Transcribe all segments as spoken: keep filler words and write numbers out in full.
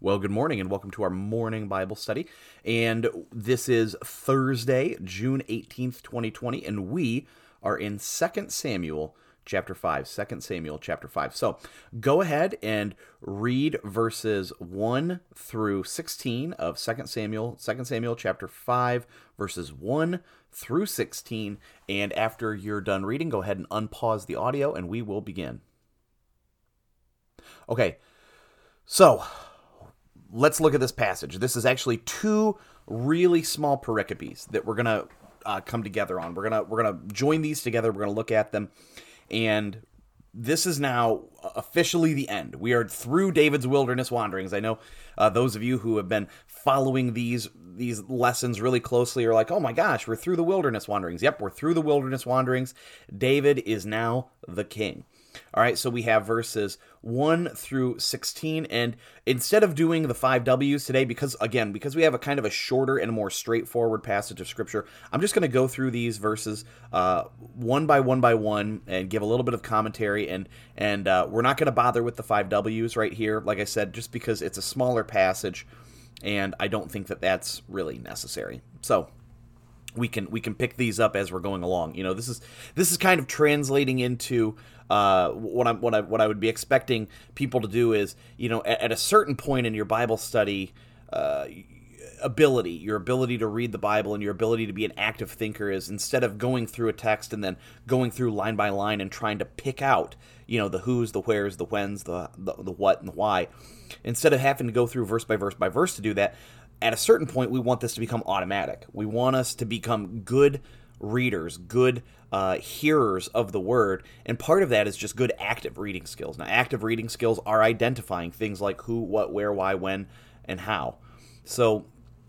Well, good morning and welcome to our morning Bible study. And this is Thursday, June eighteenth, twenty twenty, and we are in Second Samuel chapter five. Second Samuel chapter five. So go ahead and read verses one through sixteen of Second Samuel, Second Samuel chapter five, verses one through sixteen. And after you're done reading, go ahead and unpause the audio and we will begin. Okay, so let's look at this passage. This is actually two really small pericopes that we're gonna uh, come together on. We're gonna we're gonna join these together. We're gonna look at them, and this is now officially the end. We are through David's wilderness wanderings. I know uh, those of you who have been following these these lessons really closely are like, "Oh my gosh, we're through the wilderness wanderings." Yep, we're through the wilderness wanderings. David is now the king. All right, so we have verses one through sixteen, and instead of doing the five W's today, because, again, because we have a kind of a shorter and more straightforward passage of Scripture, I'm just going to go through these verses uh, one by one by one and give a little bit of commentary, and, and uh, we're not going to bother with the five W's right here, like I said, just because it's a smaller passage, and I don't think that that's really necessary. So we can we can pick these up as we're going along. You know, this is this is kind of translating into uh, what I'm what I what I would be expecting people to do is, you know, at, at a certain point in your Bible study uh, ability, your ability to read the Bible and your ability to be an active thinker is, instead of going through a text and then going through line by line and trying to pick out, you know, the who's, the where's, the when's, the the, the what, and the why, instead of having to go through verse by verse by verse to do that. At a certain point, we want this to become automatic. We want us to become good readers, good uh, hearers of the word, and part of that is just good active reading skills. Now, active reading skills are identifying things like who, what, where, why, when, and how. So,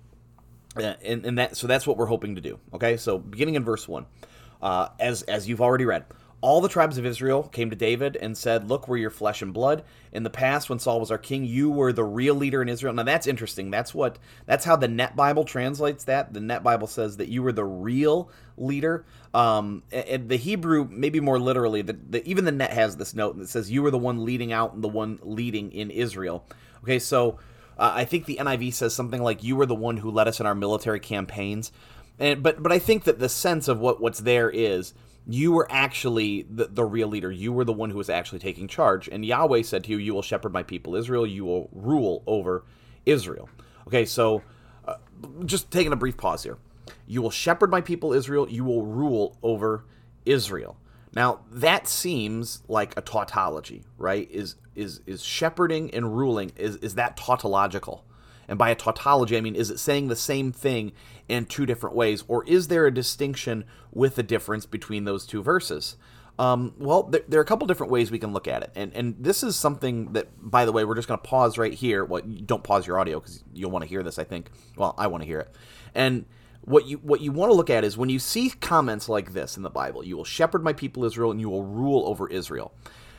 uh, and, and that so that's what we're hoping to do. Okay, so beginning in verse one, uh, as as you've already read. All the tribes of Israel came to David and said, "Look, we're your flesh and blood. In the past, when Saul was our king, you were the real leader in Israel." Now, that's interesting. That's what that's how the Net Bible translates that. The Net Bible says that you were the real leader. Um, and the Hebrew, maybe more literally, the, the, even the Net has this note that says you were the one leading out and the one leading in Israel. Okay, so uh, I think the N I V says something like you were the one who led us in our military campaigns. And but but I think that the sense of what, what's there is, you were actually the, the real leader. You were the one who was actually taking charge. And Yahweh said to you, "You will shepherd my people Israel. You will rule over Israel." Okay, so uh, just taking a brief pause here. You will shepherd my people Israel. You will rule over Israel. Now, that seems like a tautology, right? Is is is shepherding and ruling, is, is that tautological? And by a tautology, I mean, is it saying the same thing in two different ways? Or is there a distinction with a difference between those two verses? Um, well, there, there are a couple different ways we can look at it. And and this is something that, by the way, we're just going to pause right here. Well, don't pause your audio because you'll want to hear this, I think. Well, I want to hear it. And what you what you want to look at is when you see comments like this in the Bible, "You will shepherd my people Israel and you will rule over Israel."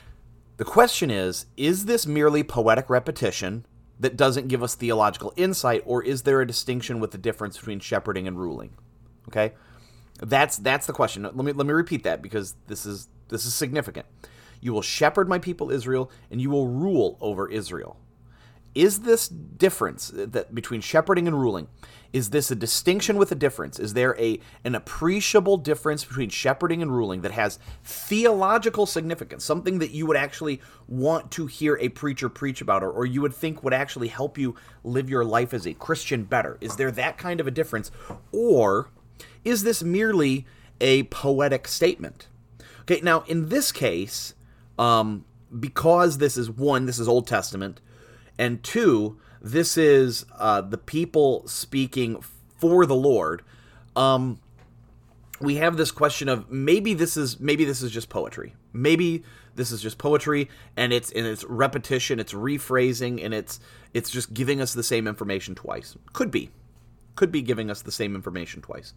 The question is, is this merely poetic repetition that doesn't give us theological insight, or is there a distinction with the difference between shepherding and ruling? Okay, that's that's the question. Let me let me repeat that because this is this is significant. You will shepherd my people Israel, and you will rule over Israel. Is this difference that between shepherding and ruling? Is this a distinction with a difference? Is there a an appreciable difference between shepherding and ruling that has theological significance, something that you would actually want to hear a preacher preach about, or, or you would think would actually help you live your life as a Christian better? Is there that kind of a difference? Or is this merely a poetic statement? Okay, now in this case, um, because this is one, this is Old Testament, and two, this is uh, the people speaking for the Lord. Um, we have this question of maybe this is maybe this is just poetry. Maybe this is just poetry, and it's and it's repetition, it's rephrasing, and it's it's just giving us the same information twice. Could be, could be giving us the same information twice,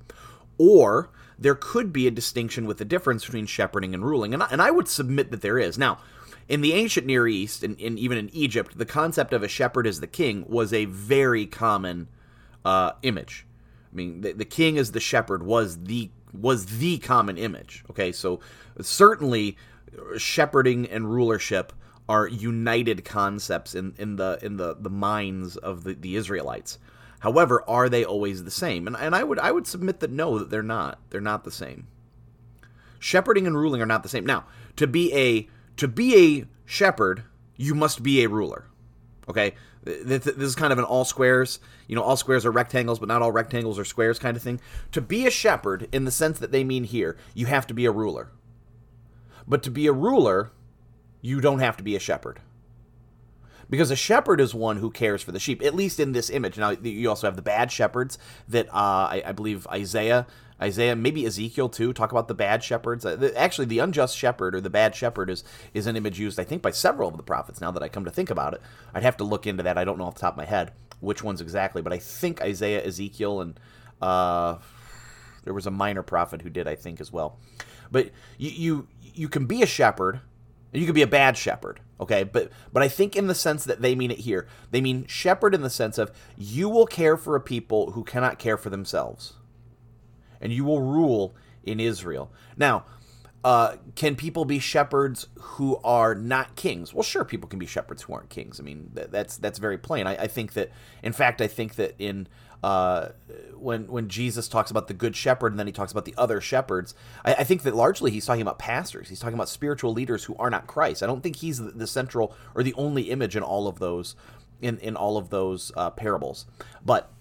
or there could be a distinction with the difference between shepherding and ruling, and I, and I would submit that there is. Now, in the ancient Near East, and, and even in Egypt, the concept of a shepherd as the king was a very common uh, image. I mean, the, the king as the shepherd was the was the common image. Okay, so certainly shepherding and rulership are united concepts in, in the in the, the minds of the, the Israelites. However, are they always the same? And and I would I would submit that no, that they're not. They're not the same. Shepherding and ruling are not the same. Now, to be a to be a shepherd, you must be a ruler. Okay? This is kind of an all squares, you know, all squares are rectangles, but not all rectangles are squares kind of thing. To be a shepherd, in the sense that they mean here, you have to be a ruler. But to be a ruler, you don't have to be a shepherd. Because a shepherd is one who cares for the sheep, at least in this image. Now, you also have the bad shepherds that uh, I, I believe Isaiah, Isaiah, maybe Ezekiel too, talk about the bad shepherds. Actually, the unjust shepherd or the bad shepherd is, is an image used, I think, by several of the prophets, now that I come to think about it. I'd have to look into that. I don't know off the top of my head which ones exactly, but I think Isaiah, Ezekiel, and uh, there was a minor prophet who did, I think, as well. But you you, you can be a shepherd, and you can be a bad shepherd, okay? But but I think in the sense that they mean it here, they mean shepherd in the sense of you will care for a people who cannot care for themselves. And you will rule in Israel. Now, uh, can people be shepherds who are not kings? Well, sure, people can be shepherds who aren't kings. I mean, that, that's that's very plain. I, I think that, in fact, I think that in uh, when when Jesus talks about the good shepherd and then he talks about the other shepherds, I, I think that largely he's talking about pastors. He's talking about spiritual leaders who are not Christ. I don't think he's the, the central or the only image in all of those in in all of those uh, parables. But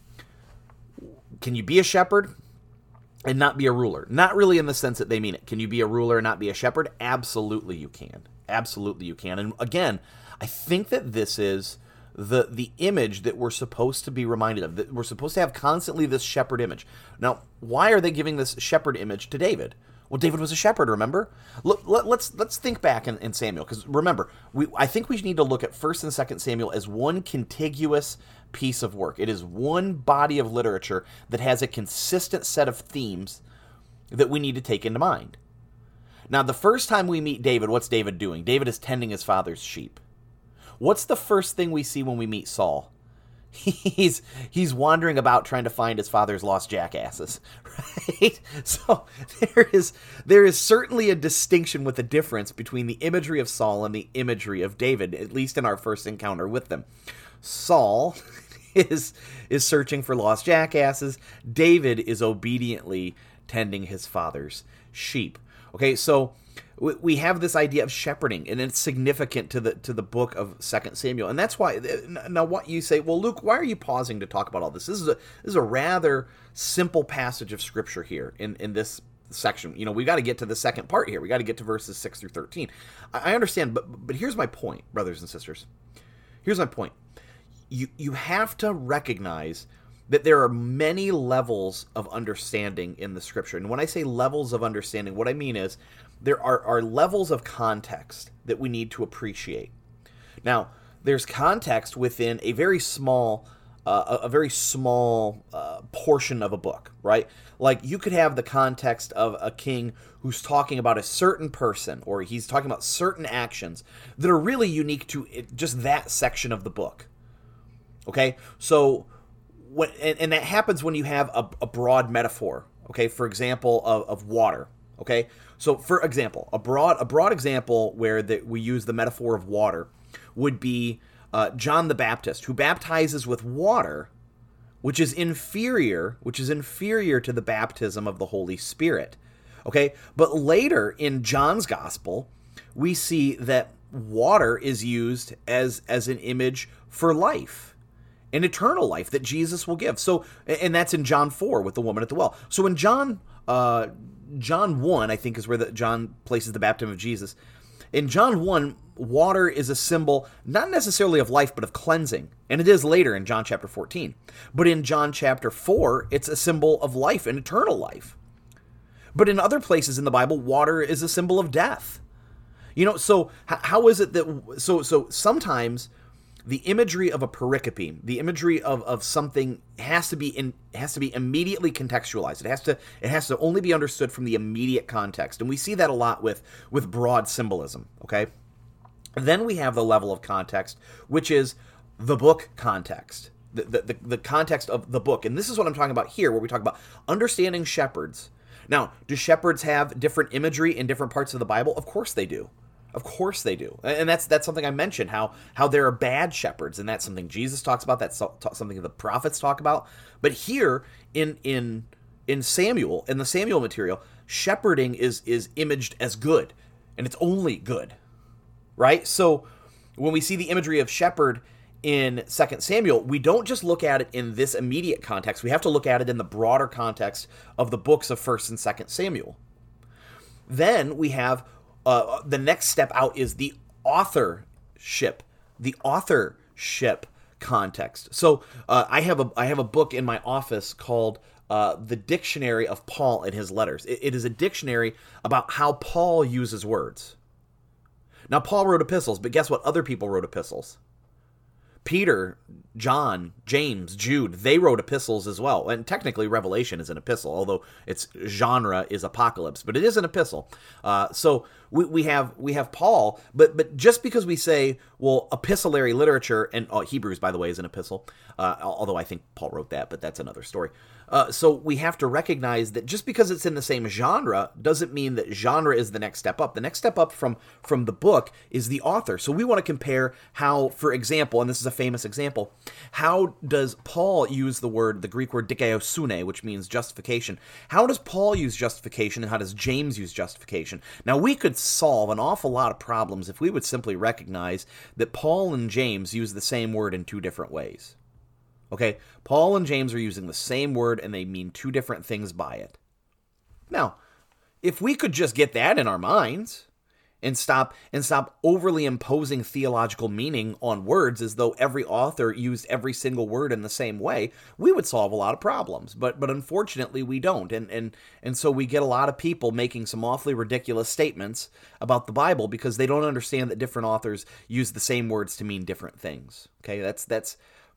can you be a shepherd and not be a ruler? Not really in the sense that they mean it. Can you be a ruler and not be a shepherd? Absolutely you can. Absolutely you can. And again, I think that this is the the image that we're supposed to be reminded of. That we're supposed to have constantly this shepherd image. Now, why are they giving this shepherd image to David? Well, David was a shepherd, remember? Look, let, let's let's think back in, in Samuel, because remember, we I think we need to look at First and Second Samuel as one contiguous piece of work. It is one body of literature that has a consistent set of themes that we need to take into mind. Now, the first time we meet David, what's David doing? David is tending his father's sheep. What's the first thing we see when we meet Saul? He's he's wandering about trying to find his father's lost jackasses, right? So there is there is certainly a distinction with a difference between the imagery of Saul and the imagery of David, at least in our first encounter with them. Saul is is searching for lost jackasses. David is obediently tending his father's sheep. Okay, so we have this idea of shepherding, and it's significant to the to the book of Second Samuel, and that's why. Now, what you say, well, Luke, why are you pausing to talk about all this? This is a this is a rather simple passage of scripture here in in this section. You know, we got to get to the second part here. We got to get to verses six through thirteen. I understand, but but here's my point, brothers and sisters. Here's my point. You you have to recognize that there are many levels of understanding in the scripture, and when I say levels of understanding, what I mean is there are, are levels of context that we need to appreciate. Now, there's context within a very small, uh, a, a very small uh, portion of a book, right? Like you could have the context of a king who's talking about a certain person, or he's talking about certain actions that are really unique to it, just that section of the book. Okay, so when and, and that happens when you have a, a broad metaphor. Okay, for example, of, of water. Okay, so for example, a broad a broad example where that we use the metaphor of water would be uh, John the Baptist, who baptizes with water, which is inferior, which is inferior to the baptism of the Holy Spirit. Okay, but later in John's Gospel, we see that water is used as as an image for life, an eternal life that Jesus will give. So, and that's in John four with the woman at the well. So in John. Uh, John one, I think, is where the, John places the baptism of Jesus. In John one, water is a symbol not necessarily of life, but of cleansing. And it is later in John chapter fourteen. But in John chapter four, it's a symbol of life and eternal life. But in other places in the Bible, water is a symbol of death. You know, so how is it that... So, so sometimes the imagery of a pericope, the imagery of, of something has to be in has to be immediately contextualized. It has to it has to only be understood from the immediate context, and we see that a lot with with broad symbolism. Okay, then we have the level of context, which is the book context, the the, the, the context of the book, and this is what I'm talking about here, where we talk about understanding shepherds. Now, do shepherds have different imagery in different parts of the Bible? Of course they do. Of course they do, and that's that's something I mentioned, how how there are bad shepherds, and that's something Jesus talks about. That's something the prophets talk about. But here in in in Samuel, in the Samuel material, shepherding is is imaged as good, and it's only good, right? So when we see the imagery of shepherd in Second Samuel, we don't just look at it in this immediate context. We have to look at it in the broader context of the books of First and Second Samuel. Then we have uh, the next step out is the authorship, the authorship context. So uh, I have a I have a book in my office called uh, The Dictionary of Paul and His Letters. It, it is a dictionary about how Paul uses words. Now, Paul wrote epistles, but guess what? Other people wrote epistles. Peter, John, James, Jude, they wrote epistles as well. And technically, Revelation is an epistle, although its genre is Apocalypse, but it is an epistle. Uh, so we, we have we have Paul, but but just because we say, well, epistolary literature, and oh, Hebrews, by the way, is an epistle, uh, although I think Paul wrote that, but that's another story. Uh, so we have to recognize that just because it's in the same genre doesn't mean that genre is the next step up. The next step up from, from the book is the author. So we want to compare how, for example, and this is a famous example, how does Paul use the word, the Greek word dikaiosune, which means justification? How does Paul use justification, and how does James use justification? Now, we could solve an awful lot of problems if we would simply recognize that Paul and James use the same word in two different ways. Okay, Paul and James are using the same word, and they mean two different things by it. Now, if we could just get that in our minds and stop and stop overly imposing theological meaning on words as though every author used every single word in the same way, we would solve a lot of problems. But but unfortunately, we don't, and and and so we get a lot of people making some awfully ridiculous statements about the Bible because they don't understand that different authors use the same words to mean different things. Okay, that's that's.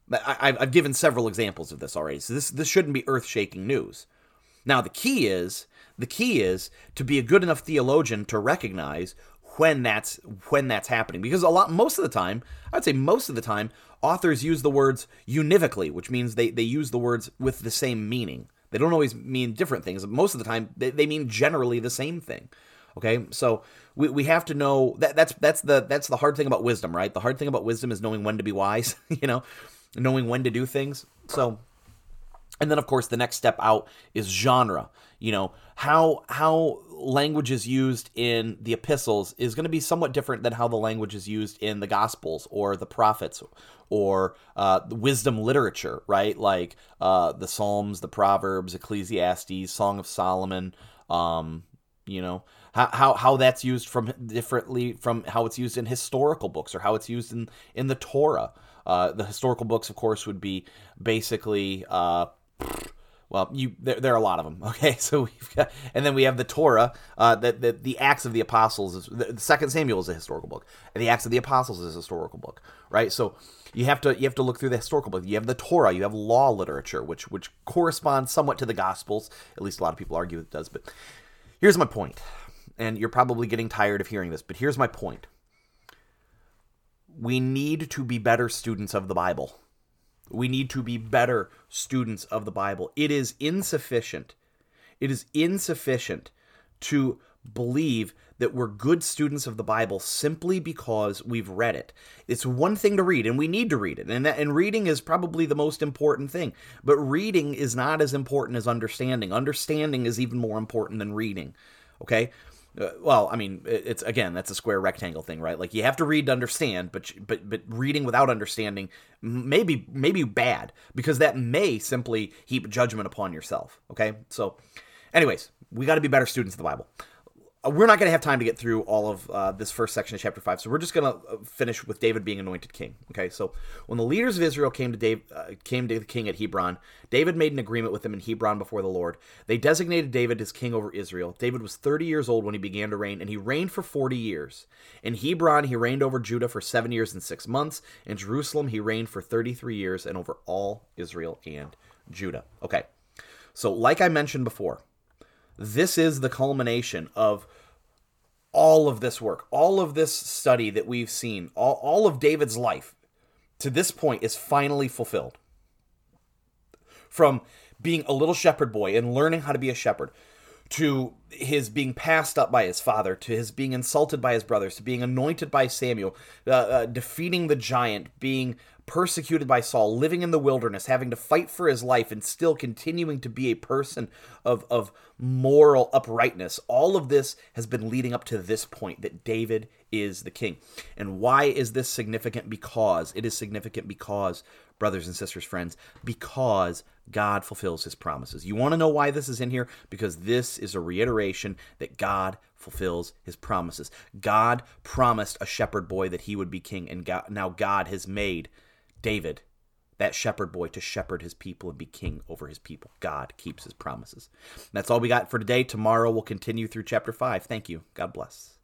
I, I've given several examples of this already, so this this shouldn't be earth-shaking news. Now, the key is the key is to be a good enough theologian to recognize when that's when that's happening, because a lot most of the time, I'd say most of the time, authors use the words univocally, which means they they use the words with the same meaning. They don't always mean different things. Most of the time, they, they mean generally the same thing. Okay, so we, we have to know that that's that's the that's the hard thing about wisdom, right? The hard thing about wisdom is knowing when to be wise, you know. Knowing when to do things. So, and then of course the next step out is genre. You know, how how language is used in the epistles is going to be somewhat different than how the language is used in the Gospels or the prophets or uh, the wisdom literature, right? Like uh, the Psalms, the Proverbs, Ecclesiastes, Song of Solomon. Um, you know, how, how how that's used from differently from how it's used in historical books or how it's used in in the Torah. Uh, the historical books, of course, would be basically, uh, well, you there, there are a lot of them. Okay, so we've got, and then we have the Torah. Uh, that the, the Acts of the Apostles is the, the Second Samuel is a historical book, and the Acts of the Apostles is a historical book, right? So you have to you have to look through the historical book. You have the Torah. You have law literature, which which corresponds somewhat to the Gospels. At least a lot of people argue it does. But here's my point, and you're probably getting tired of hearing this, but here's my point. We need to be better students of the Bible. We need to be better students of the Bible. It is insufficient. It is insufficient to believe that we're good students of the Bible simply because we've read it. It's one thing to read, and we need to read it. And, that, and reading is probably the most important thing. But reading is not as important as understanding. Understanding is even more important than reading. Okay? Uh, well, I mean, it's again, that's a square rectangle thing, right? Like you have to read to understand, but but but reading without understanding may be, may be bad because that may simply heap judgment upon yourself. Okay, so, anyways, we got to be better students of the Bible. We're not going to have time to get through all of uh, this first section of chapter five, so we're just going to finish with David being anointed king. Okay, so when the leaders of Israel came to Dave, uh, came to the king at Hebron, David made an agreement with them in Hebron before the Lord. They designated David as king over Israel. David was thirty years old when he began to reign, and he reigned for forty years. In Hebron, he reigned over Judah for seven years and six months. In Jerusalem, he reigned for thirty-three years and over all Israel and Judah. Okay, so like I mentioned before, this is the culmination of all of this work, all of this study that we've seen, all, all of David's life to this point is finally fulfilled. From being a little shepherd boy and learning how to be a shepherd to his being passed up by his father, to his being insulted by his brothers, to being anointed by Samuel, uh, uh, defeating the giant, being persecuted by Saul, living in the wilderness, having to fight for his life, and still continuing to be a person of, of moral uprightness. All of this has been leading up to this point, that David is the king. And why is this significant? Because it is significant because, brothers and sisters, friends, because God fulfills his promises. You want to know why this is in here? Because this is a reiteration that God fulfills his promises. God promised a shepherd boy that he would be king, and God, now God has made David, that shepherd boy, to shepherd his people and be king over his people. God keeps his promises. And that's all we got for today. Tomorrow we'll continue through chapter five. Thank you. God bless.